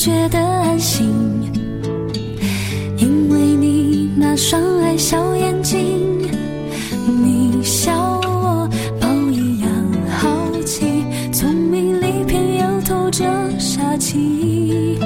觉得安心，因为你那双爱笑眼睛，你笑我宝一样好奇，聪明里偏又透着傻气。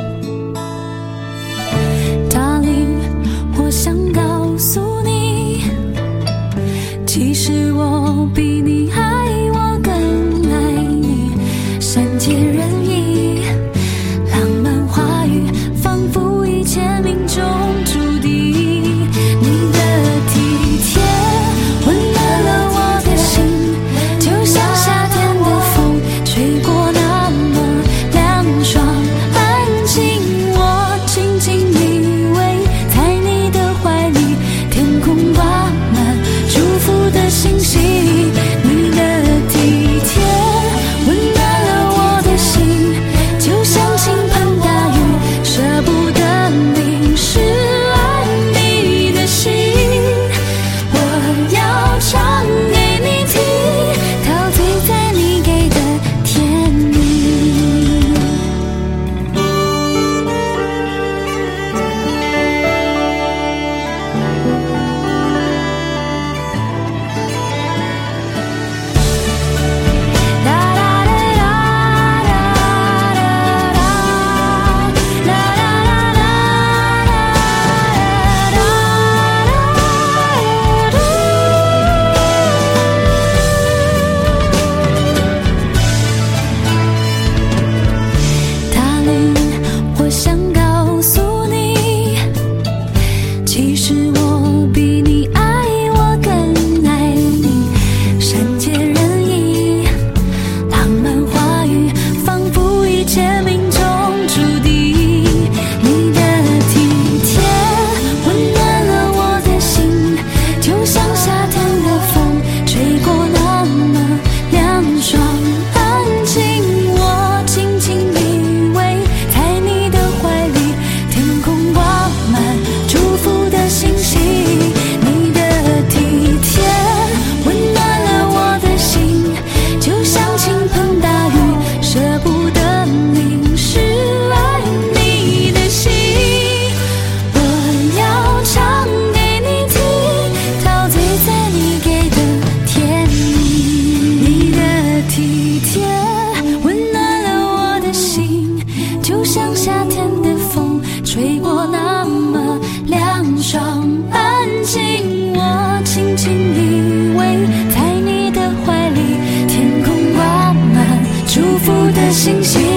Darling， 我想告诉你，其实我比你爱我更爱你，善解人意，浪漫话语仿佛一切命中注定。你的体贴温暖了我的心，就像夏天的风吹过那么凉爽安静。我紧紧依偎在你的怀里，天空挂满祝福的星星。你的体贴温暖了我的心，就像倾盆大雨，舍不得淋湿爱你的心。我要唱给你听，陶醉在你给的甜蜜。Darling， 我想告诉你，其实我比你爱我更爱你，善解人意，浪漫话语仿佛一切命中注定。你的体贴温暖了我的心，就像夏天的风吹过那么凉爽安静。我紧紧依偎在你的怀里，天空挂满祝福的星星。你的体贴温暖了我的心，就像倾盆大雨，舍不得淋湿爱你的心。我要唱给你听，陶醉在你给的甜蜜。你的体贴温暖了我的心，就像夏天的风吹过那么凉爽安静。我轻轻依偎在你的怀里，天空挂满祝福的星星。